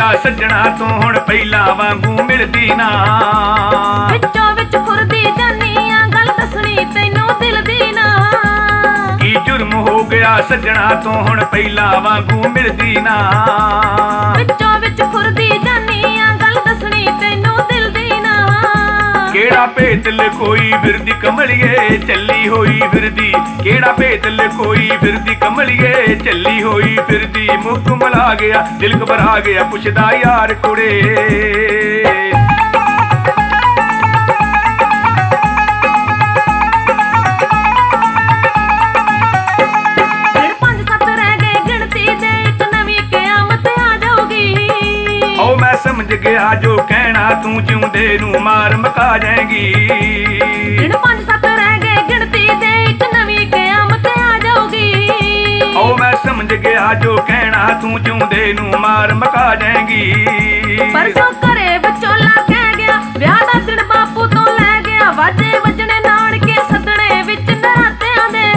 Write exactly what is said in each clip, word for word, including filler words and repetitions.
ਗਿਆ ਸੱਜਣਾ ਤੂੰ ਹੁਣ ਪਹਿਲਾਂ ਵਾਂਗੂ ਮਿਲਦੀ ਨਾ। ਵਿੱਚੋਂ ਵਿੱਚ ਖੁਰਦੀ ਜਾਨੀ ਆ ਗੱਲ ਦੱਸਣੀ ਤੈਨੂੰ ਦਿਲ ਦੀ ਨਾ। ਕੀ ਜੁਰਮ ਹੋ ਗਿਆ ਸੱਜਣਾ ਤੂੰ ਹੁਣ ਪਹਿਲਾਂ ਵਾਂਗੂ ਮਿਲਦੀ ਨਾ। ਵਿੱਚੋਂ ਵਿੱਚ ਖੁਰਦੀ ਜਾਨੀ ਆ ਗੱਲ ਦੱਸਣੀ ਤੈਨੂੰ ਦਿਲ ਦੀ ਨਾ। ਕਿਹੜਾ ਭੇਤ ਲਕੋਈ ਫਿਰਦੀ ਕਮਲੀਏ ਚੱਲੀ ਹੋਈ ਫਿਰਦੀ। ਕਿਹੜਾ ਭੇਤ ਲਕੋਈ ਫਿਰਦੀ ਕਮਲੀਏ ਚੱਲੀ ਹੋਈ ਫਿਰਦੀ। ਮੁੱਕ ਮਲਾ ਗਿਆ ਦਿਲ ਘਬਰਾ ਗਿਆ ਪੁੱਛਦਾ ਯਾਰ ਕੁੜੇ। ਸਮਝ ਗਿਆ ਜੋ ਕਹਿਣਾ ਤੂੰ ਜਿਉਂਦੇ ਨੂੰ ਮਾਰ ਮਕਾ ਜਾਏਗੀ। ਦਿਨ ਪੰਜ ਸੱਤ ਰਹਿ ਗਏ ਗਿਣਤੀ ਦੇ ਇੱਕ ਨਵੀਂ ਕਿਆਮਤ ਆ ਜਾਊਗੀ। ਓ ਮੈਂ ਸਮਝ ਗਿਆ ਜੋ ਕਹਿਣਾ ਤੂੰ ਜਿਉਂਦੇ ਨੂੰ ਮਾਰ ਮਕਾ ਜਾਏਗੀ। ਪਰਸੋਂ ਘਰੇ ਵਿਚੋਲਾ ਕਹਿ ਗਿਆ ਵਿਆਹ ਦਾ ਦਿਨ ਬਾਪੂ ਤੋਂ ਲੈ ਗਿਆ। ਵਾਜੇ ਵੱਜਣੇ ਨਾਨਕੇ ਸੱਦਣੇ ਵਿੱਚ ਨਰਾਤਿਆਂ ਦੇ।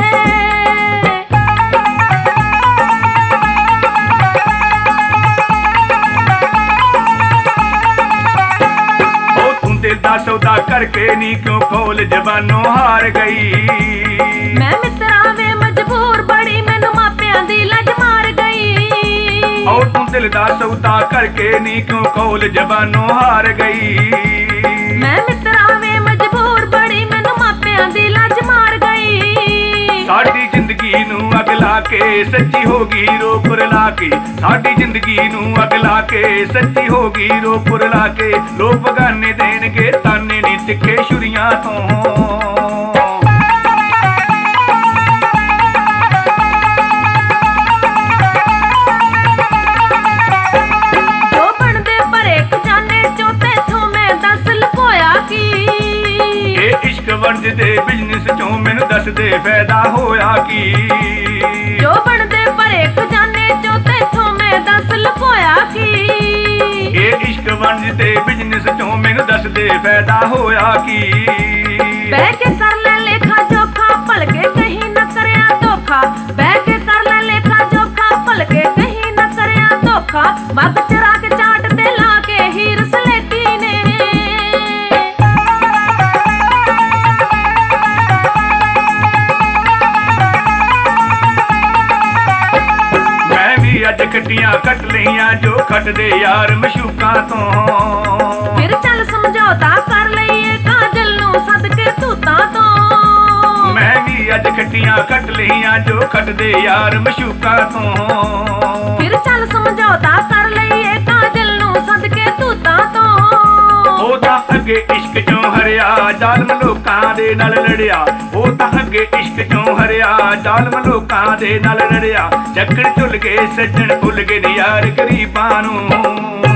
ਦਿਲ ਦਾ ਸੌਦਾ ਕਰਕੇ ਨੀ ਕਿਉਂ ਖੋਲ ਜ਼ਬਾਨੋਂ ਹਾਰ ਗਈ। ਮੈਂ ਮਿੱਤਰਾਂ ਵੇ ਮਜਬੂਰ ਬੜੀ ਮੈਨੂੰ ਮਾਪਿਆਂ ਦੀ ਲੱਜ ਮਾਰ ਗਈ। ਓ ਤੂੰ ਦਿਲ ਦਾ ਸੌਦਾ ਕਰਕੇ ਨੀ ਕਿਉਂ ਖੋਲ ਜ਼ਬਾਨੋਂ ਹਾਰ ਗਈ। ਮੈਂ ਮਿੱਤਰਾਂ ਵੇ ਮਜਬੂਰ ਬੜੀ ਮੈਨੂੰ ਮਾਪਿਆਂ ਦੀ ਲੱਜ ਮਾਰ ਗਈ। ਸਾਡੀ ਜ਼ਿੰਦਗੀ ਨੂੰ ਅੱਗ ਲਾ ਕੇ ਸੱਚੀ ਹੋ ਗਈ ਰੋ ਕੁਰਲਾ ਕੇ। ਸਾਡੀ ਜ਼ਿੰਦਗੀ ਨੂੰ ਅੱਗ ਲਾ ਕੇ ਸੱਚੀ ਹੋ ਗਈ ਰੋ ਕੁਰਲਾ ਕੇ। ਲੋਕ ਬਗਾਨੇ ਦੇਣਗੇ ਤਾਨੇ ਨੀ ਤਿੱਖੇ ਛੁਰੀਆਂ ਤੋਂ। ਜੋ ਬਣਦੇ ਭਰੇ ਖਜ਼ਾਨੇ ਚੋਂ ਤੈਥੋਂ ਮੈਂ ਦੱਸ ਲੁਕੋਇਆ ਕੀ। ਇਹ ਇਸ਼ਕ ਵੰਡਦੇ ਬਿਜ਼ਨਸ ਚੋਂ ਮੈਨੂੰ ਦੱਸ ਦੇ ਫਾਇਦਾ ਹੋਇਆ ਕੀ। ਜੋ ਬਣਦੇ ਭਰੇ ਖਜ਼ਾਨੇ ਚੋਂ ਤੈਥੋਂ ਮੈਂ ਦੱਸ ਲੁਕੋਇਆ ਕੀ। ਇਹ ਇਸ਼ਕ ਵੰਡਦੇ ਬਿਜ਼ਨਸ ਚੋਂ ਮੈਨੂੰ ਦੱਸ ਦੇ ਫਾਇਦਾ ਹੋਇਆ ਕੀ। ਬਹਿ ਕੇ ਕਰ ਲੈ ਲੇਖਾ ਜੋਖਾ ਭਲਕੇ ਕਹੀਂ ਨਾ ਕਰਿਆ ਧੋਖਾ। ਬਹਿ ਕੇ ਕਰ ਲੈ ਲੇਖਾ ਜੋਖਾ ਭਲਕੇ ਕਹੀਂ ਨਾ ਕਰਿਆ ਧੋਖਾ। ਮੱਗ ਚਰਾ ਕੇ ਚਾਟ ਤੇ ਲਾ ਕੇ ਹੀਰ ਸਲੇਟੀ ਨੇ। ਅੱਜ ਕੱਟੀਆਂ ਕੱਟ ਲਈਆਂ ਜੋ ਖੱਟਦੇ ਯਾਰ ਮਸ਼ੂਕਾਂ ਤੋਂ। ਫਿਰ ਚੱਲ ਸਮਝੌਤਾ ਕਰ ਲਈਏ ਕਾਜਲ ਨੂੰ ਸਦਕੇ ਧੂਤਾਂ ਤੋਂ। ਮੈਂ ਵੀ ਅੱਜ ਕੱਟੀਆਂ ਕੱਟ ਲਈਆਂ ਜੋ ਖੱਟਦੇ ਯਾਰ ਮਸ਼ੂਕਾਂ ਤੋਂ। ਫਿਰ ਚੱਲ ਸਮਝੌਤਾ ਕਰ ਲਈਏ ਕਾਜਲ ਨੂੰ ਸਦਕੇ ਧੂਤਾਂ ਤੋਂ। ਉਹ ਤਾਂ ਅੱਗੇ ਇਸ਼ਕ ਚੋਂ ਹਰਿਆ ਜ਼ਾਲਮ ਲੋਕਾਂ ਦੇ ਨਾਲ ਲੜਿਆ। ਉਹ ਤਾਂ ਅੱਗੇ ਇਸ਼ਕ ਚੋਂ ਹਰਿਆ ਜ਼ਾਲਮ ਲੋਕਾਂ ਦੇ ਨਾਲ ਲੜਿਆ। ਚੱਕਰ ਝੁੱਲ ਗਏ ਸੱਜਣ ਭੁੱਲ ਗਏ ਨੀ ਯਾਰ ਗਰੀਬਾਂ ਨੂੰ।